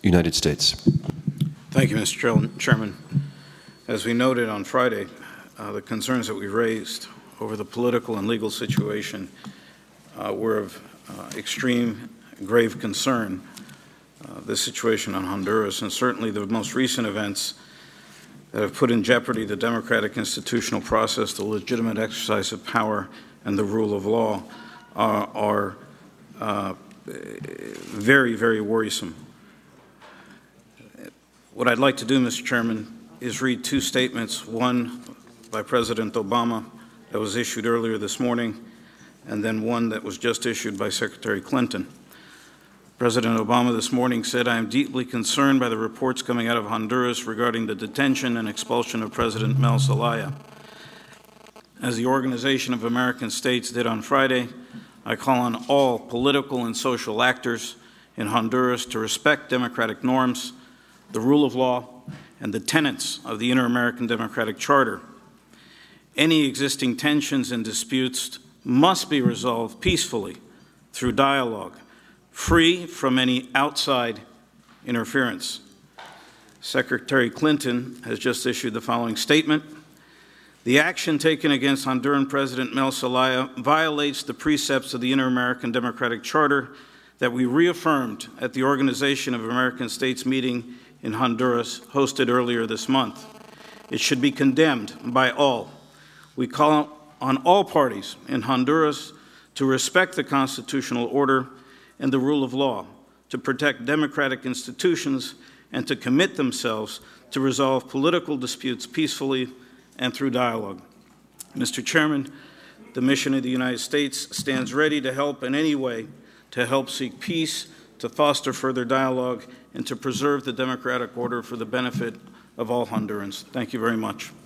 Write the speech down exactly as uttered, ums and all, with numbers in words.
United States. Thank you, Mister Chairman. As we noted on Friday, uh, the concerns that we raised over the political and legal situation uh, were of uh, extreme, grave concern. Uh, this situation on Honduras, and certainly the most recent events that have put in jeopardy the democratic institutional process, the legitimate exercise of power, and the rule of law are, are uh, very, very worrisome. What I'd like to do, Mister Chairman, is read two statements, one by President Obama that was issued earlier this morning, and then one that was just issued by Secretary Clinton. President Obama this morning said, "I am deeply concerned by the reports coming out of Honduras regarding the detention and expulsion of President Mel Zelaya. As the Organization of American States did on Friday, I call on all political and social actors in Honduras to respect democratic norms, the rule of law, and the tenets of the Inter-American Democratic Charter. Any existing tensions and disputes must be resolved peacefully through dialogue, free from any outside interference." Secretary Clinton has just issued the following statement: "The action taken against Honduran President Mel Zelaya violates the precepts of the Inter-American Democratic Charter that we reaffirmed at the Organization of American States meeting in Honduras hosted earlier this month. It should be condemned by all. We call on all parties in Honduras to respect the constitutional order and the rule of law, to protect democratic institutions, and to commit themselves to resolve political disputes peacefully and through dialogue." Mister Chairman, the mission of the United States stands ready to help in any way to help seek peace, to foster further dialogue, and to preserve the democratic order for the benefit of all Hondurans. Thank you very much.